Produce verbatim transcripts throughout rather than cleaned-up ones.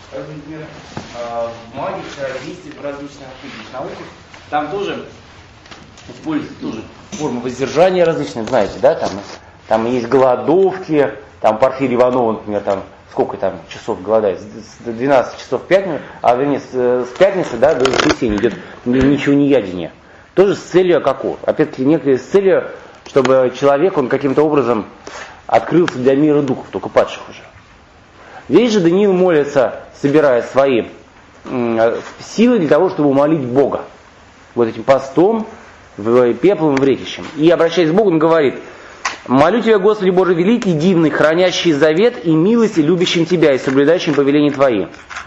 например, в магии, действиях в различных науках, там тоже используются тоже формы воздержания различные, знаете, да, там, там есть голодовки, там Порфирий Иванов, например, там сколько там часов голодает, с двенадцати часов в пятницу, а вернее с, с пятницы, да, до воскресенья идет ничего не ядение. Тоже с целью какого? Опять-таки некой с целью, чтобы человек, он каким-то образом открылся для мира духов, только падших уже. Здесь же Даниил молится, собирая свои э, силы для того, чтобы умолить Бога. Вот этим постом, в, пеплом и вретищем. И обращаясь к Богу, он говорит: «Молю Тебя, Господи Боже великий, дивный, хранящий завет и милость, и любящим Тебя, и соблюдающим повеления Твои».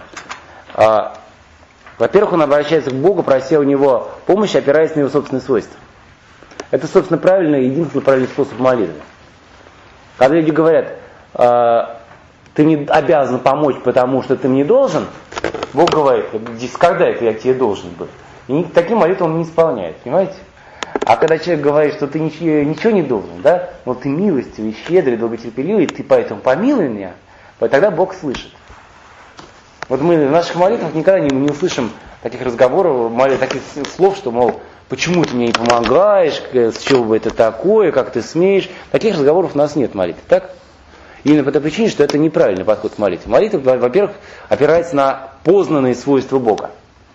А, во-первых, он обращается к Богу, прося у Него помощи, опираясь на Его собственные свойства. Это, собственно, правильный, единственный правильный способ молитвы. Когда люди говорят: а, «Ты мне обязан помочь, потому что ты мне должен», Бог говорит: «Когда это я тебе должен был?» И таким молитву он не исполняет, понимаете? А когда человек говорит, что ты ничего, ничего не должен, да, вот ты милостивый, щедрый, долготерпеливый, ты поэтому помилуй меня, тогда Бог слышит. Вот мы в наших молитвах никогда не, не услышим таких разговоров, таких слов, что, мол, почему ты мне не помогаешь, с чего бы это такое, как ты смеешь. Таких разговоров у нас нет в молитве, так? Именно по той причине, что это неправильный подход к молитве. Молитва, во-первых, опирается на познанные свойства Бога.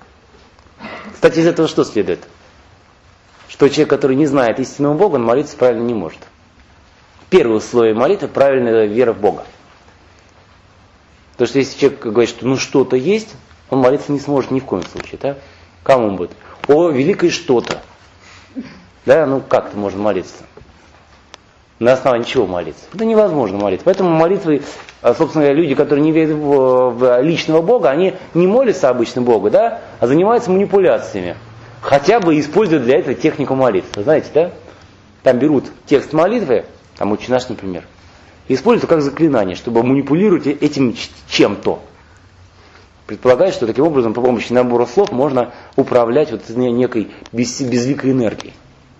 Кстати, из этого что следует? Что человек, который не знает истинного Бога, он молиться правильно не может. Первое условие молитвы – правильная вера в Бога. Потому что если человек говорит, что ну что-то есть, он молиться не сможет ни в коем случае. Да? Кому он будет? О, великое что-то. Да, ну как ты можно молиться? На основании чего молиться? Это невозможно молиться. Поэтому молитвы, собственно говоря, люди, которые не верят в личного Бога, они не молятся обычно Богу, да, а занимаются манипуляциями. Хотя бы используют для этого технику молитвы. Знаете, да? Там берут текст молитвы, там «Отче наш», например, и используют как заклинание, чтобы манипулировать этим чем-то. Предполагают, что таким образом по помощи набора слов можно управлять вот некой без, безликой энергией.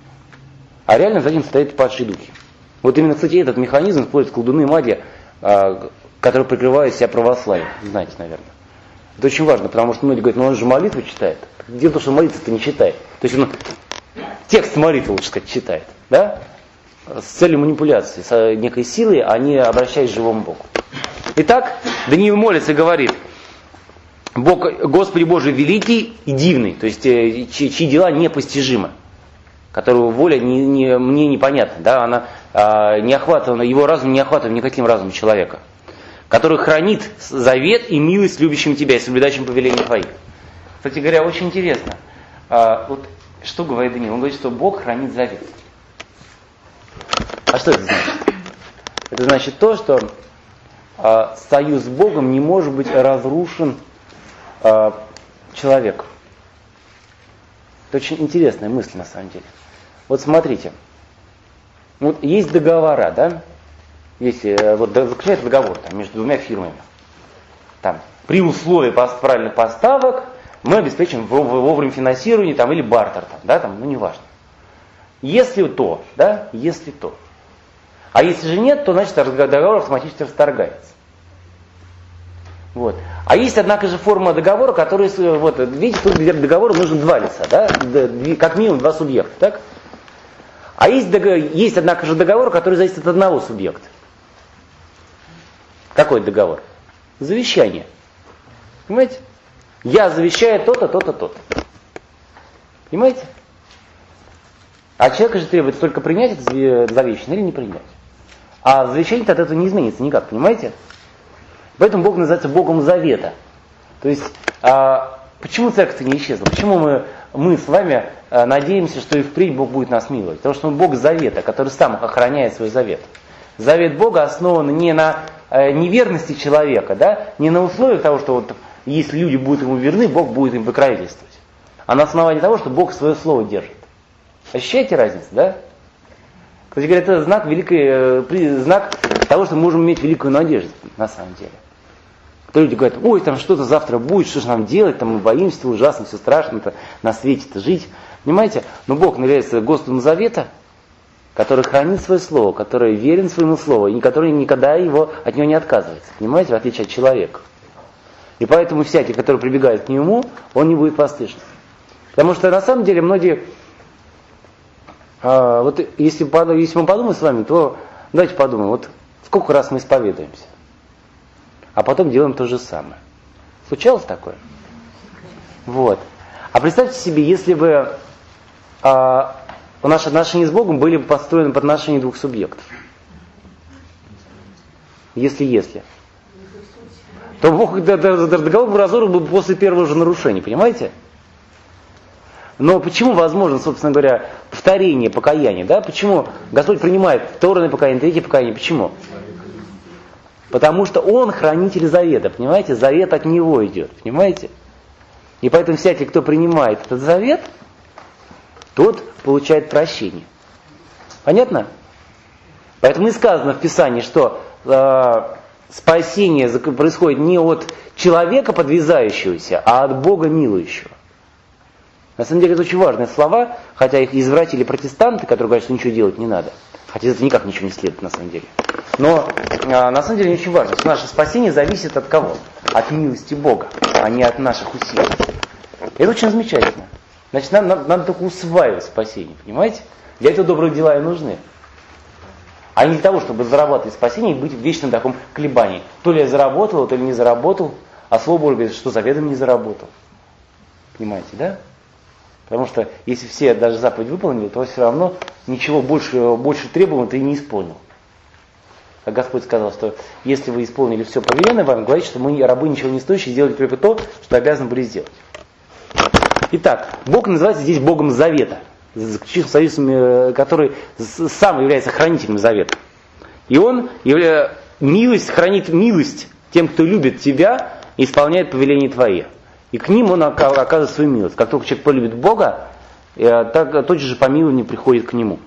А реально за этим стоят падшие духи. Вот именно, кстати, этот механизм используют колдуны и маги, которые прикрывают себя православием. Знаете, наверное. Это очень важно, потому что многие говорят, ну он же молитву читает. Дело в том, что молитву-то не читает. То есть он текст молитвы, лучше сказать, читает. Да? С целью манипуляции, с некой силой, а не обращаясь к живому Богу. Итак, Даниил молится и говорит: Бог, Господи Боже великий и дивный, то есть чьи, чьи дела непостижимы, которого воля не, не, мне непонятна, да? Она а, не охватывана, его разум не охватывает никаким разумом человека, который хранит завет и милость любящим Тебя и соблюдающим повеления Твои. Кстати говоря, очень интересно. А, вот что говорит Даниил? Он говорит, что Бог хранит завет. А что это значит? Это значит то, что а, союз с Богом не может быть разрушен а, человеком. Это очень интересная мысль на самом деле. Вот смотрите. Вот есть договора, да? Если вот заключается договор там, между двумя фирмами, там, при условии правильных поставок мы обеспечим вовремя финансирование там, или бартер, там, да, там, ну неважно. Если то, да, если то. А если же нет, то значит договор автоматически расторгается. Вот. А есть, однако же, форма договора, которая, вот, видите, тут для договора нужно два лица, да, как минимум два субъекта, так? А есть, есть, однако же, договор, который зависит от одного субъекта. Какой договор? Завещание. Понимаете? Я завещаю то-то, то-то, то-то. Понимаете? А человек же требует только принять это завещание или не принять. А завещание-то от этого не изменится никак, понимаете? Поэтому Бог называется Богом Завета. То есть, а, почему церковь-то не исчезла? Почему мы, мы с вами а, надеемся, что и впредь Бог будет нас миловать? Потому что Он Бог Завета, который сам охраняет свой завет. Завет Бога основан не на э, неверности человека, да, не на условиях того, что вот, если люди будут ему верны, Бог будет им покровительствовать. А на основании того, что Бог свое слово держит. Ощущаете разницу, да? Кстати говоря, это знак, великой, э, знак того, что мы можем иметь великую надежду, на самом деле. То люди говорят, ой, там что-то завтра будет, что же нам делать, там мы боимся, ужасно, все страшно, на свете-то жить. Понимаете? Но Бог является Господом Завета, который хранит свое слово, который верен своему слову, и который никогда его, от него не отказывается. Понимаете, в отличие от человека. И поэтому всякий, который прибегает к нему, он не будет послышен. Потому что на самом деле многие, а, вот если, если мы подумаем с вами, то давайте подумаем, вот сколько раз мы исповедуемся, а потом делаем то же самое. Случалось такое? Вот. А представьте себе, если бы а, наши отношения с Богом были бы построены по отношению двух субъектов. Если-если. То Бог договор бы разорвал бы после первого же нарушения, понимаете? Но почему возможно, собственно говоря, повторение покаяния? Да? Почему Господь принимает второе покаяние, третье покаяние? Почему? Потому что Он хранитель завета, понимаете? Завет от Него идет, понимаете? И поэтому всякий, кто принимает этот завет, тот получает прощение. Понятно? Поэтому и сказано в Писании, что э, спасение происходит не от человека подвязающегося, а от Бога милующего. На самом деле это очень важные слова, хотя их извратили протестанты, которые говорят, что ничего делать не надо. Хотя это никак ничего не следует на самом деле. Но э, на самом деле очень важно, что наше спасение зависит от кого? От милости Бога, а не от наших усилий. Это очень замечательно. Значит, нам надо, надо только усваивать спасение, понимаете? Для этого добрые дела и нужны. А не для того, чтобы зарабатывать спасение и быть в вечном таком колебании. То ли я заработал, то ли не заработал, а Слово Божие говорит, что заведомо не заработал. Понимаете, да? Потому что если все даже заповедь выполнили, то все равно ничего больше, больше требуемого ты не исполнил. Как Господь сказал, что если вы исполнили все повеленное вам, говорит, что мы, рабы ничего не стоящие, сделали только то, что обязаны были сделать. Итак, Бог называется здесь Богом Завета, заключительным союзом, который сам является хранителем Завета. И Он является, милость, хранит милость тем, кто любит Тебя и исполняет повеления Твои. И к ним Он оказывает свою милость. Как только человек полюбит Бога, так тотчас же помилование приходит к нему.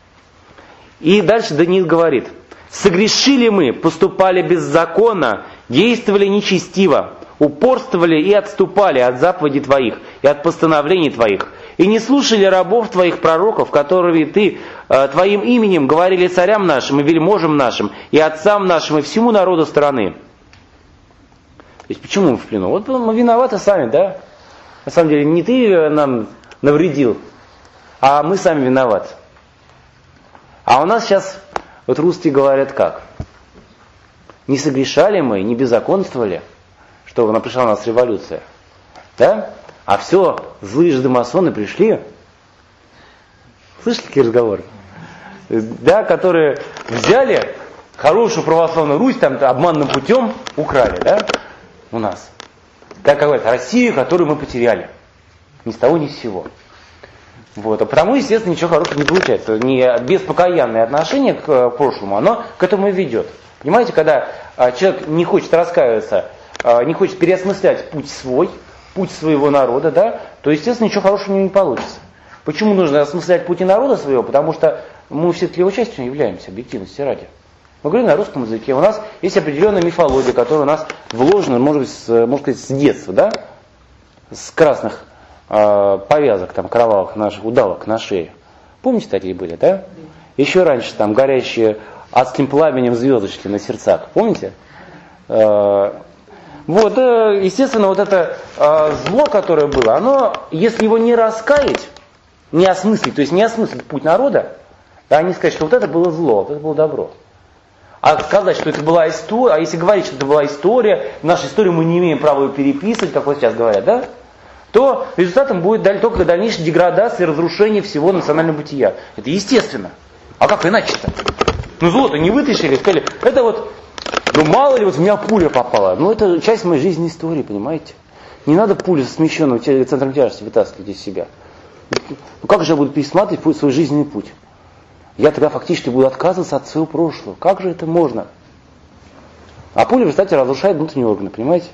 И дальше Даниил говорит: «Согрешили мы, поступали беззаконно, действовали нечестиво, упорствовали и отступали от заповедей Твоих и от постановлений Твоих, и не слушали рабов Твоих пророков, которые Ты э, Твоим именем говорили царям нашим и вельможам нашим, и отцам нашим, и всему народу страны». То есть почему мы в плену? Вот мы виноваты сами, да? На самом деле не Ты нам навредил, а мы сами виноваты. А у нас сейчас, вот русские говорят как? Не согрешали мы, не беззаконствовали, что пришла у нас революция, да? А все, злые же масоны пришли. Слышали такие разговоры? Да, которые взяли хорошую православную Русь, там обманным путем украли, да, у нас. Так говорят, Россию, которую мы потеряли. Ни с того, ни с сего. Вот. А потому, естественно, ничего хорошего не получается. Не, беспокаянное отношение к прошлому, оно к этому и ведет. Понимаете, когда а, человек не хочет раскаиваться, а, не хочет переосмыслять путь свой, путь своего народа, да, то, естественно, ничего хорошего у него не получится. Почему нужно осмыслять пути народа своего? Потому что мы все-таки его частью являемся, объективности ради. Мы говорим на русском языке. У нас есть определенная мифология, которая у нас вложена, может быть, с, можно сказать, с детства, да, с красных э, повязок, там, кровавых наших удавок на шее. Помните, такие были, да? Еще раньше там горящие адским пламенем звездочки на сердцах. Помните? Э, вот, э, естественно, вот это э, зло, которое было, оно, если его не раскаять, не осмыслить, то есть не осмыслить путь народа, да, не сказать, что вот это было зло, вот это было добро. А сказать, что это была история, а если говорить, что это была история, нашу историю мы не имеем права ее переписывать, как вот сейчас говорят, да, то результатом будет только дальнейшая деградация и разрушение всего национального бытия. Это естественно. А как иначе-то? Ну зло-то не вытащили, сказали, это вот, ну мало ли, вот в меня пуля попала. Ну это часть моей жизненной истории, понимаете? Не надо пулю со смещенным центром тяжести вытаскивать из себя. Ну как же я буду пересматривать свой жизненный путь? Я тогда фактически буду отказываться от своего прошлого. Как же это можно? А пуля, кстати, разрушает внутренние органы, понимаете?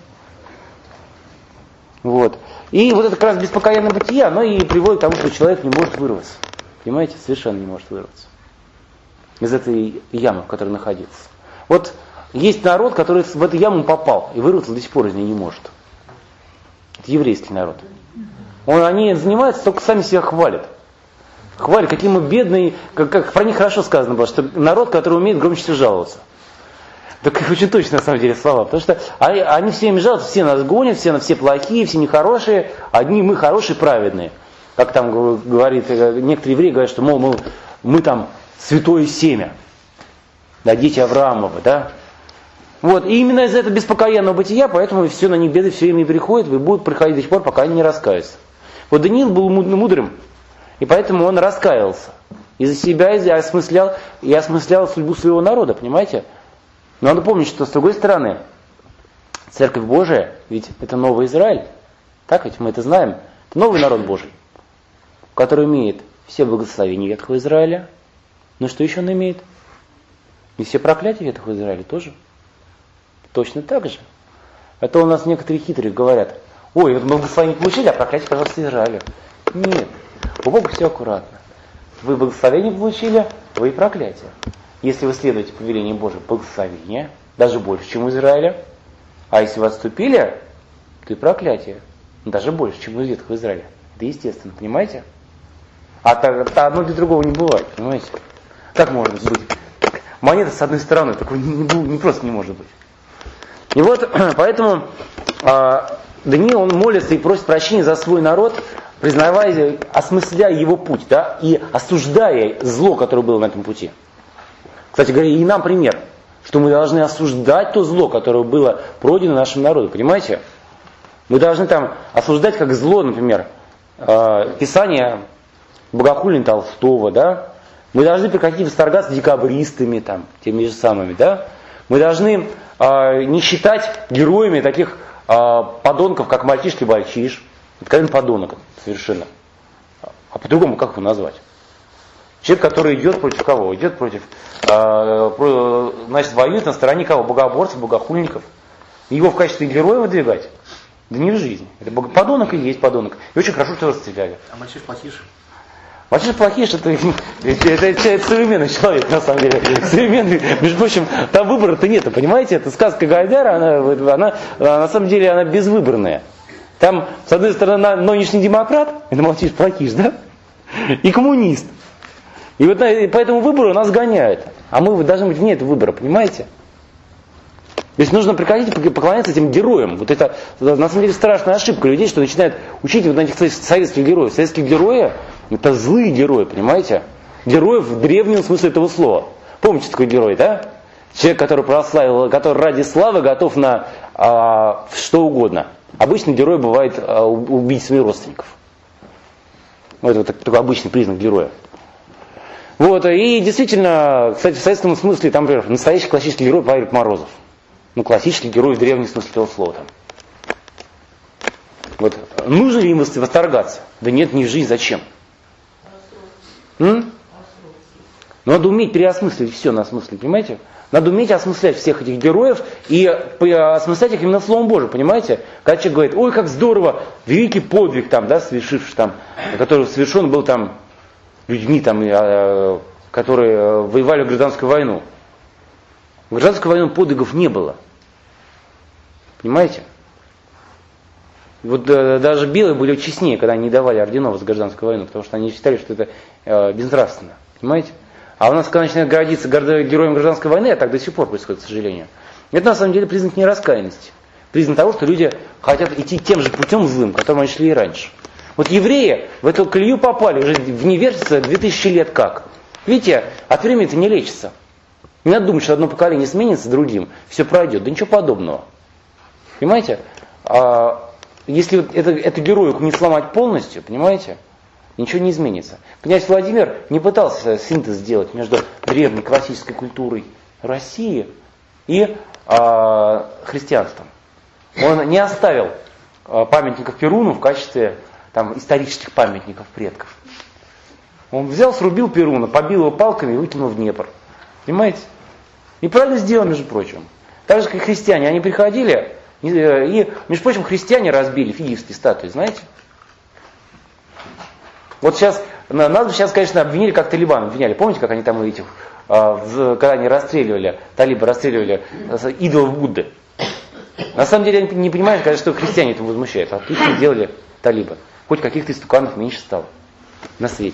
Вот. И вот это как раз беспокаянное бытие, оно и приводит к тому, что человек не может вырваться. Понимаете? Совершенно не может вырваться. Из этой ямы, в которой находился. Вот есть народ, который в эту яму попал и вырваться до сих пор из нее не может. Это еврейский народ. Он, они занимаются, только сами себя хвалят. Хвалят, какие мы бедные, как, как про них хорошо сказано было, что народ, который умеет громче всего жаловаться. Так их очень точно на самом деле слова. Потому что они, они все им жалуются, все нас гонят, все, все плохие, все нехорошие, одни мы хорошие, праведные. Как там говорит, некоторые евреи говорят, что, мол, мы, мы там святое семя, да, дети Авраамовы, да. Вот, и именно из-за этого беспокоенного бытия, поэтому все на них беды все время и приходят, и будут приходить до тех пор, пока они не раскаются. Вот Даниил был мудрым, и поэтому он раскаялся. Из-за себя и осмыслял, и осмыслял судьбу своего народа, понимаете? Но надо помнить, что с другой стороны, Церковь Божия, ведь это новый Израиль. Так ведь мы это знаем. Это новый народ Божий, который имеет все благословения Ветхого Израиля. Но что еще он имеет? И все проклятия Ветхого Израиля тоже. Точно так же. А то у нас некоторые хитрые говорят: ой, вот мы благословение получили, а проклятие, пожалуйста, Израилю. Нет. У Бога все аккуратно. Вы благословение получили, вы и проклятие. Если вы следуете повелению Божьему, благословение, даже больше, чем у Израиля. А если вы отступили, то и проклятие. Даже больше, чем у Ветхого Израиля. Это естественно, понимаете? А так, одно без другого не бывает, понимаете? Как может быть? Монета с одной стороны, такой не, не, не просто не может быть. И вот, поэтому э, Даниил, он молится и просит прощения за свой народ, признавая, осмысляя его путь, да, и осуждая зло, которое было на этом пути. Кстати говоря, и нам пример, что мы должны осуждать то зло, которое было пройдено нашим народу, понимаете? Мы должны там осуждать как зло, например, э, писание богохульни Толстого, да. Мы должны прекратить восторгаться декабристами, там, теми же самыми, да. Мы должны э, не считать героями таких э, подонков, как мальчишки-бальчиш. Это, конечно, подонок совершенно. А по-другому как его назвать? Человек, который идет против кого? Идет против, э, про, значит, воюет на стороне кого? Богоборцев, богохульников. И его в качестве героя выдвигать? Да не в жизни. Это подонок и есть подонок. И очень хорошо, что расстреляли. А мальчиш-плохиш? Мальчиш-плохиш, это, это, это, это современный человек, на самом деле. Современный, между прочим, там выбора-то нет, понимаете? Это сказка Гайдара, она, она, на самом деле, она безвыборная. Там, с одной стороны, нынешний демократ, это мальчиш-плохиш, да? И коммунист. И вот по этому выбору нас гоняют. А мы должны быть вне этого выбора, понимаете? То есть нужно прекратить поклоняться этим героям. Вот это, на самом деле, страшная ошибка людей, что начинают учить вот этих советских героев. Советские герои — это злые герои, понимаете? Герои в древнем смысле этого слова. Помните такой герой, да? Человек, который прославил, который ради славы готов на а, что угодно. Обычно герой бывает а, убить своих родственников. Вот это такой обычный признак героя. Вот, и действительно, кстати, в советском смысле, там, например, настоящий классический герой Павел Морозов. Ну, классический герой в древнем смысле этого слова. Там. Вот. Нужно ли им восторгаться? Да нет, не в жизнь, зачем? М? Надо уметь переосмыслить все на смысле, понимаете? Надо уметь осмыслять всех этих героев и осмыслять их именно Словом Божьим, понимаете? Когда человек говорит: ой, как здорово, великий подвиг там, да, совершивший там, который совершен был там людьми, там, которые воевали в гражданскую войну. В гражданскую войну подвигов не было. Понимаете? Вот э, даже белые были честнее, когда они не давали орденов за гражданскую войну, потому что они считали, что это э, безнравственно. Понимаете? А у нас, когда начинают гордиться героем гражданской войны, а так до сих пор происходит, к сожалению, это на самом деле признак нераскаянности. Признак того, что люди хотят идти тем же путем злым, которым они шли и раньше. Вот евреи в эту колею попали уже в невежество две тысячи лет как. Видите, от времени это не лечится. Не надо думать, что одно поколение сменится другим, все пройдет. Да ничего подобного. Понимаете? А, если вот это, эту героику не сломать полностью, понимаете, ничего не изменится. Князь Владимир не пытался синтез сделать между древней классической культурой России и а, христианством. Он не оставил а, памятников Перуну в качестве там, исторических памятников предков. Он взял, срубил Перуна, побил его палками и выкинул в Днепр. Понимаете? И правильно сделал, между прочим. Так же, как и христиане. Они приходили, и, и между прочим, христиане разбили фигиевские статуи, знаете? Вот сейчас, нас бы сейчас, конечно, обвинили, как талибан обвиняли. Помните, как они там этих, когда они расстреливали, талибы расстреливали идолов Будды? На самом деле, они не понимают, что христиане это возмущают. А их делали талибы. Хоть каких-то истуканов меньше стало на свете.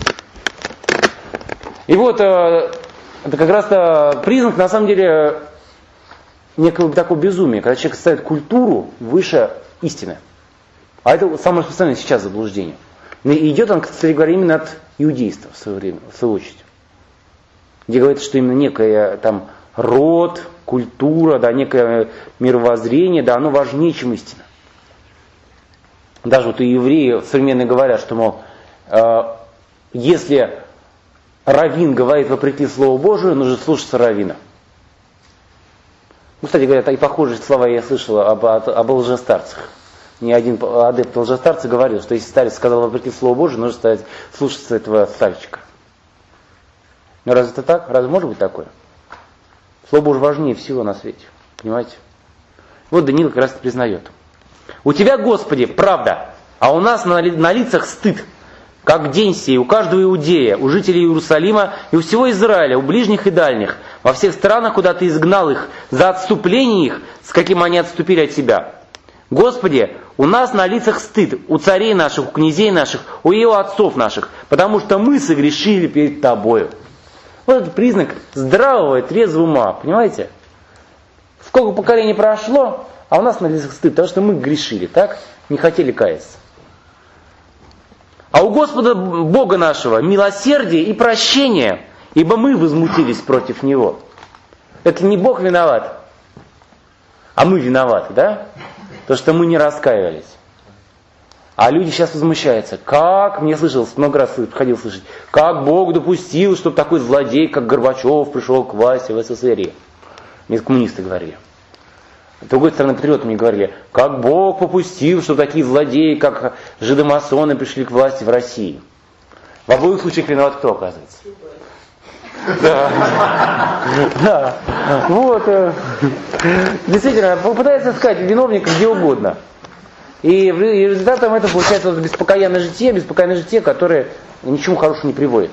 И вот... Это как раз признак, на самом деле, некое такое безумие, когда человек ставит культуру выше истины. А это самое распространенное сейчас заблуждение. И идет он, кстати говоря, именно от иудейства в свое время, в свою очередь. Где говорится, что именно некая там род, культура, да, некое мировоззрение, да, оно важнее, чем истина. Даже вот и евреи современные говорят, что, мол, э, если раввин говорит вопреки Слову Божию, нужно слушаться раввина. Ну, кстати говоря, и похожие слова я слышал об, об лжестарцах. Ни один адепт лжестарца говорил, что если старец сказал вопреки Слову Божию, нужно стать, слушаться этого старчика. Но разве это так? Разве может быть такое? Слово Божие важнее всего на свете. Понимаете? Вот Даниил как раз это признает. У тебя, Господи, правда, а у нас на, на лицах стыд, как день сей, у каждого иудея, у жителей Иерусалима и у всего Израиля, у ближних и дальних, во всех странах, куда ты изгнал их, за отступление их, с каким они отступили от тебя. Господи, у нас на лицах стыд, у царей наших, у князей наших, у его отцов наших, потому что мы согрешили перед тобою. Вот это признак здравого и трезвого ума, понимаете? Сколько поколений прошло, а у нас на лицах стыд, потому что мы грешили, так? Не хотели каяться. А у Господа Бога нашего милосердие и прощение, ибо мы возмутились против Него. Это не Бог виноват, а мы виноваты, да? Потому что мы не раскаивались. А люди сейчас возмущаются. Как, мне слышал, много раз приходил слышать, как Бог допустил, чтобы такой злодей, как Горбачев, пришел к власти в СССР. Мне коммунисты говорили. С другой стороны, патриоты мне говорили, как Бог попустил, что такие злодеи, как жидомасоны, пришли к власти в России. В обоих случаях виноват кто, оказывается? Да. Да. Вот. Действительно, попытается искать виновника где угодно. И результатом этого получается вот беспокоенное житие, беспокоенное житие, которое ни к чему хорошему не приводит.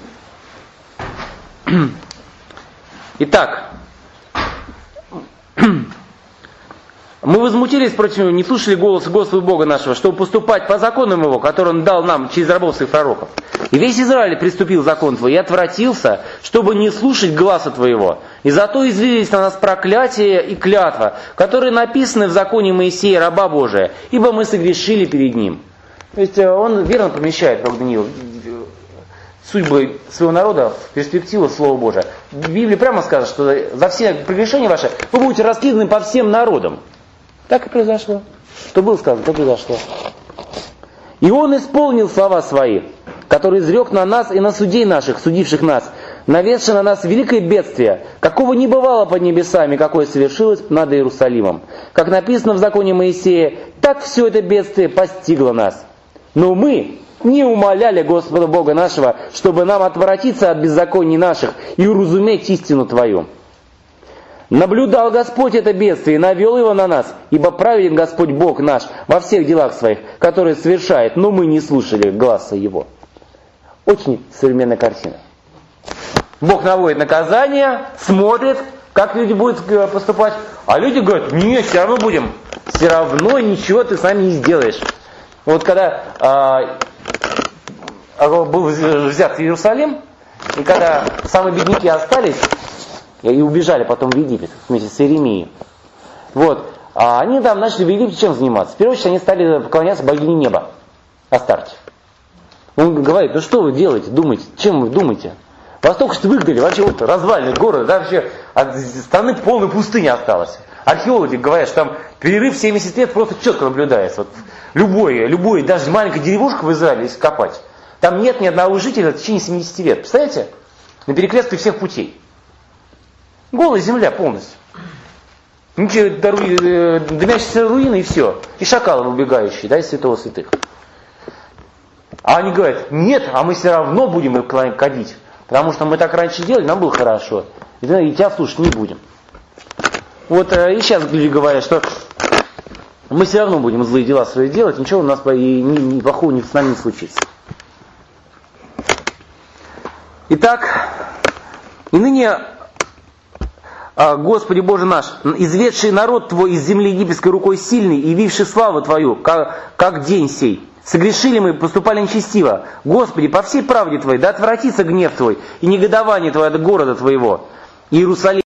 Итак, мы возмутились против него, не слушали голоса Господа Бога нашего, чтобы поступать по законам его, который он дал нам через рабов своих пророков. И весь Израиль приступил закон твой и отвратился, чтобы не слушать гласа твоего. И зато излились на нас проклятие и клятва, которые написаны в законе Моисея, раба Божия, ибо мы согрешили перед ним. То есть он верно помещает, как Даниил, судьбы своего народа в перспективу Слова Божия. В Библии прямо сказано, что за все прегрешения ваши вы будете раскиданы по всем народам. Так и произошло. Что было сказано, то произошло. И он исполнил слова свои, который изрек на нас и на судей наших, судивших нас, наведши на нас великое бедствие, какого не бывало под небесами, какое совершилось над Иерусалимом. Как написано в законе Моисея, так все это бедствие постигло нас. Но мы не умоляли Господа Бога нашего, чтобы нам отворотиться от беззаконий наших и уразуметь истину Твою. Наблюдал Господь это бедствие и навел его на нас, ибо праведен Господь Бог наш во всех делах своих, которые совершает, но мы не слушали гласа Его. Очень современная картина. Бог наводит наказание, смотрит, как люди будут поступать, а люди говорят, нет, все равно будем, все равно ничего ты с нами не сделаешь. Вот когда а, был взят Иерусалим, и когда самые бедняки остались, и убежали потом в Египет вместе с Иеремией. Вот. А они там начали в Египте чем заниматься? В первую очередь они стали поклоняться богине неба, Астарте. Он говорит, ну что вы делаете, думаете, чем вы думаете? Вас только что выгнали, вообще вот развалины город, да, вообще от страны полной пустыни осталось. Археологи говорят, что там перерыв семьдесят лет просто четко наблюдается. Вот любой, любой, даже маленькая деревушка в Израиле, если копать, там нет ни одного жителя в течение семидесяти лет. Представляете? На перекрестке всех путей. Голая земля полностью. Ничего, дымящиеся руины и все. И шакалы выбегающие, да, из святого святых. А они говорят, нет, а мы все равно будем их кадить. Потому что мы так раньше делали, нам было хорошо. И тебя слушать не будем. Вот и сейчас люди говорят, что мы все равно будем злые дела свои делать, ничего у нас и ни, ни плохого ни с нами не случится. Итак, и ныне, Господи Боже наш, изведший народ Твой из земли египетской рукой сильный и явивший славу Твою, как, как день сей, согрешили мы, поступали нечестиво. Господи, по всей правде Твоей, да отвратится гнев Твой и негодование Твое от города Твоего, Иерусалим.